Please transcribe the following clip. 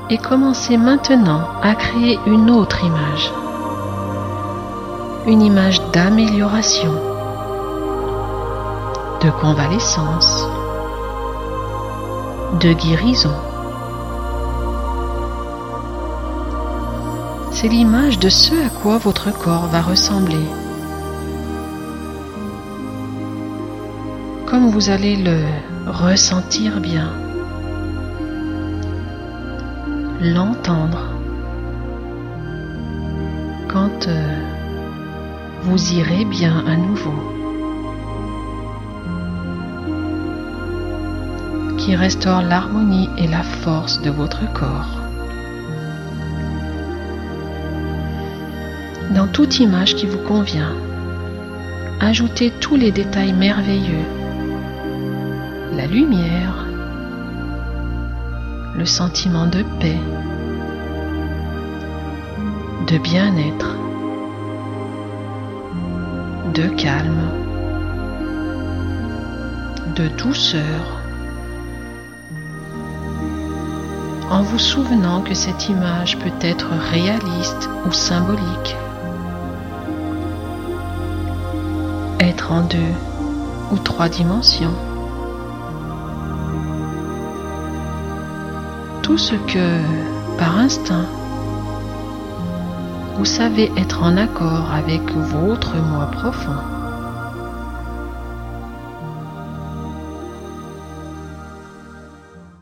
et commencez maintenant à créer une autre image. Une image d'amélioration, de convalescence, de guérison. C'est l'image de ce à quoi votre corps va ressembler. Comme vous allez le ressentir bien, l'entendre quand vous irez bien à nouveau, qui restaure l'harmonie et la force de votre corps. Dans toute image qui vous convient, ajoutez tous les détails merveilleux, la lumière, le sentiment de paix, de bien-être, de calme, de douceur, en vous souvenant que cette image peut être réaliste ou symbolique, être en 2 ou 3 dimensions. Tout ce que, par instinct, vous savez être en accord avec votre moi profond.